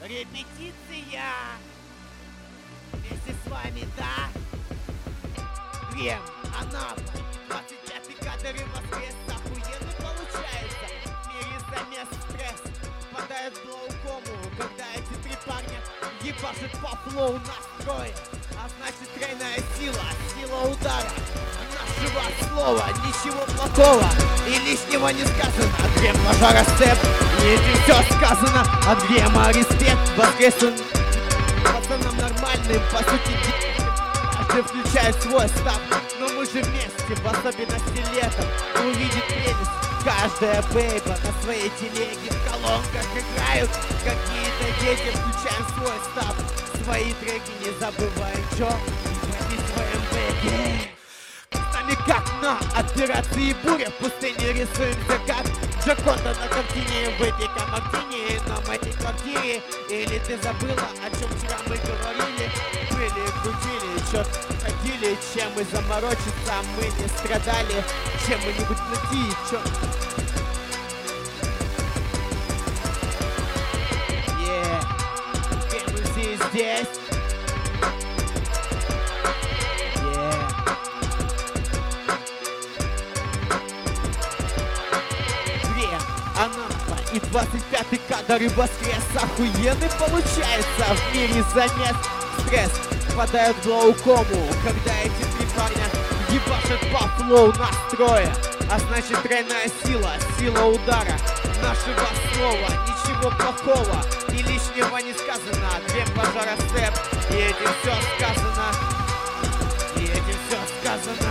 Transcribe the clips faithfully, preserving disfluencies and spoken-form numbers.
Репетиция! Вместе с вами, да? Крем, Анапа, двадцать пятый кадр и воскрес, охуенно получается. В мире замес стресс, впадает в глаукому, когда эти три парня ебашат по флоу настроя. А значит тройная сила, сила удара нашего слова, ничего плохого и лишнего не сказано. От Грем пожара сцеп, и этим все сказано. От Грема респект, воскресен пацанам нормальным, по сути, каждый включает свой став. Но мы же вместе, в особенности летом, увидит прелесть. Каждая бейба на своей телеге в колонках играют. Какие-то дети, включаем свой став. Свои треки не забываем, чё? Прописываем бэки. С нами как на операции буря. В пустыне рисуемся как Джаконда на картине. Выпей-ка мартини на моей квартире. Или ты забыла, о чем вчера мы говорили? Были, крутили, чё-то ходили. Чем мы заморочиться, мы не страдали. Чем-нибудь найти, чё? Yeah. Эмоции здесь. Yeah. Крем, Анапа и двадцать пятый кадр и воскрес. Охуенный получается. В мире замес стресс, впадают в глаукому, когда эти три парня ебашат по флоу настроя. А значит тройная сила, сила удара нашего слова, ничего плохого и лишнего не сказано. Грем пожара сцеп, и этим все сказано. И этим все сказано.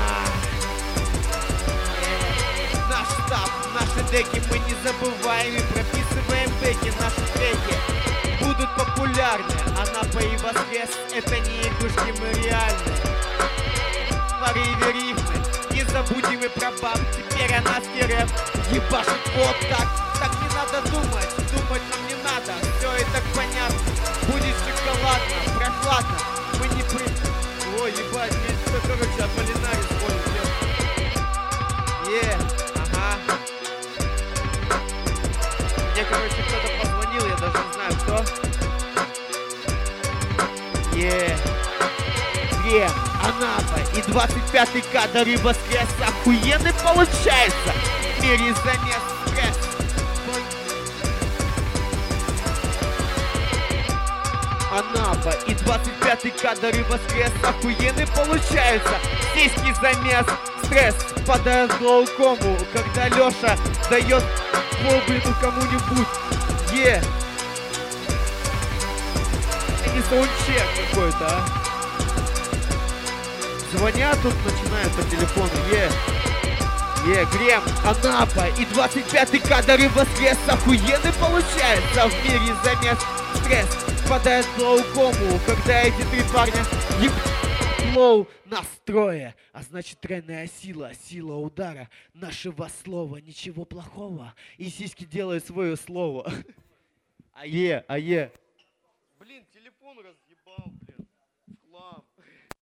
Э, наш став, наши деки мы не забываем и прописываем бэки. Наши треки будут популярны. Анапа и воскрес — это не игрушки, мы реальны. Порыве рифмы, не забудем и про баб. Теперь она с рэп ебашит вот так. Так не надо думать, думать нам не надо. Все и так понятно, будет шоколадно, прохладно. Мы не при... Ой, ебать, мне что, короче, Аполлинарий звонит. Е, ага. Мне, короче, кто-то позвонил, я даже не знаю, кто. Е, Крем, Анапа и двадцать пятый кадр и воскрес. Охуенный получается. В мире замес стресс. Анапа и двадцать пятый кадр и воскрес. Охуенный получается. Сиськи замес стресс, впадает в глаукому, когда Лёша дает глобину кому-нибудь. Е, это не саундчек какой-то, а. Звонят тут, начинают по телефону. Е, е, Грем, Анапа и двадцать пятый кадр и воскрес. Охуенный получается. В мире замес стресс, впадает в глаукому, когда эти три парня еб... флоу настроя. А значит тройная сила, сила удара нашего слова, ничего плохого. И сиськи делают свое слово. Ае, ае. Блин, телефон разъебал.